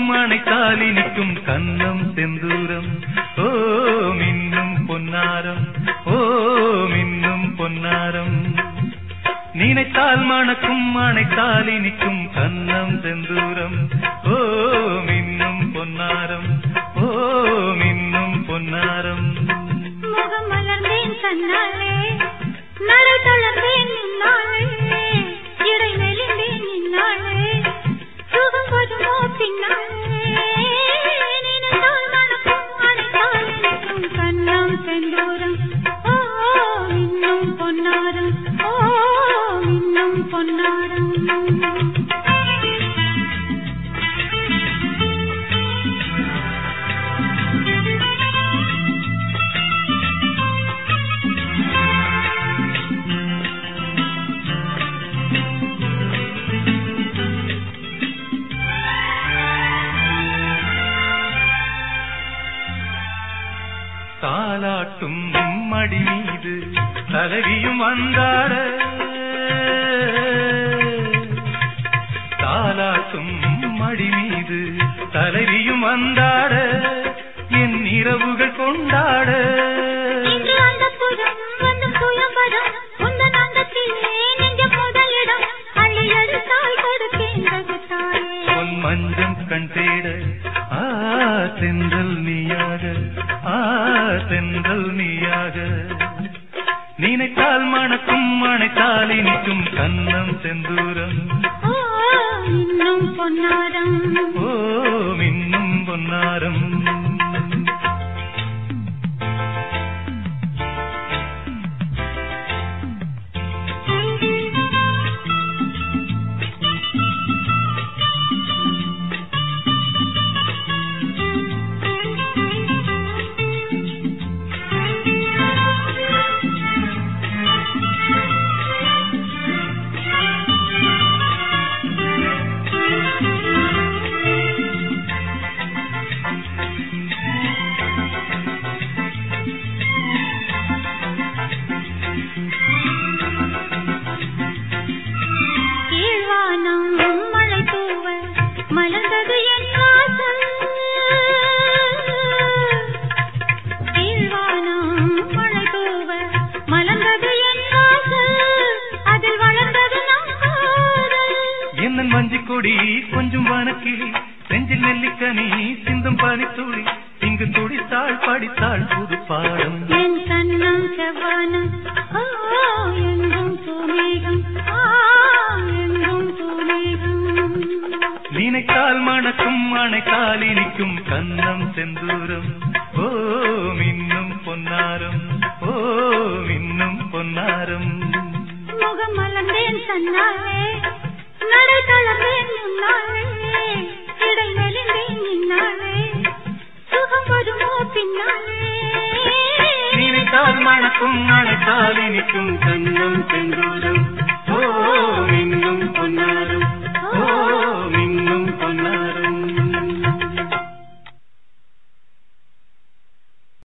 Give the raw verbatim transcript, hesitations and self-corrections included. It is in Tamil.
அணைத்தால் இனிக்கும் கன்னம் செந்தூரம். ஓ மின்னும் பொன்னாரம், ஓ மின்னும் பொன்னாரம். நினைத்தால் மணக்கும் அணைத்தால் இனிக்கும் கன்னம் செந்தூரம். ஓ மின்னும் பொன்னாரம், ஓ மின்னும் பொன்னாரம். முகம் மலர்ந்தேன் தன்னாலே, நரை தளர்ந்தேன் நின்னாலே, இடை மெலிந்தேன் நின்னாலே, சுகம் வருமோ பின்னாலே. நினைத்தால் மணக்கும் அணைத்தால் இனிக்கும் கன்னம் செந்தூரம். ஓ மின்னும் பொன்னாரம், ஓ மின்னும் பொன்னாரம். தாலாட்டும் மடி மீது தலைவியும் வந்தாட, தாலாட்டும் மடி மீது தலைவியும் வந்தாட, என் இரவுகள் கொண்டாட. இன்று அந்த புறம் வந்து சுயம்பரம், உந்தன் அங்கத்திலே நெஞ்ச முதலிடம், அள்ளி எடுத்தால் கொடுத்தேன் ரகுத்தாயே. பொன் மஞ்சம் கண் தேட, ஆ தென்றல் நீயாக, ஆ தென்றல் நீயாக. நினைத்தால் மணக்கும் அணைத்தால் இனிக்கும் கன்னம் செந்தூரம். ஓ மின்னும் பொன்னாரம், ஓ மின்னும் பொன்னாரம். மலர்ந்தது என் வாசல், கீழ்வானம் மழை தூவ மலர்ந்தது என் வாசல், அதில் வளர்ந்தது நம் காதல். என்னன் வஞ்சி கொடி கொஞ்சம் வனக்கிளி, நெஞ்சில் நெல்லிக்கனி சிந்தும் பனித்துளி, இங்கு துடித்தாள் படித்தாள் புது பாடம். என் கண்ணம் செவ்வானம், ஓ எங்கும் தூமேகம், ஆ எங்கும் தூமேகம். நினைத்தால் மணக்கும் அணைத்தால் இனிக்கும் கன்னம் செந்தூரம். ஓ மின்னும் பொன்னாரம், ஓ மின்னும் பொன்னாரம். முகம் மலர்ந்தேன் தன்னாலே, நடை தளர்ந்தேன் முன்னாலே, இடை மெலிந்தேன் நின்னாலே, சுகம் வருமோ பின்னாலே. நினைத்தால் மணக்கும் அணைத்தால் இனிக்கும் கன்னம் செந்தூரம். ஓ மின்னும்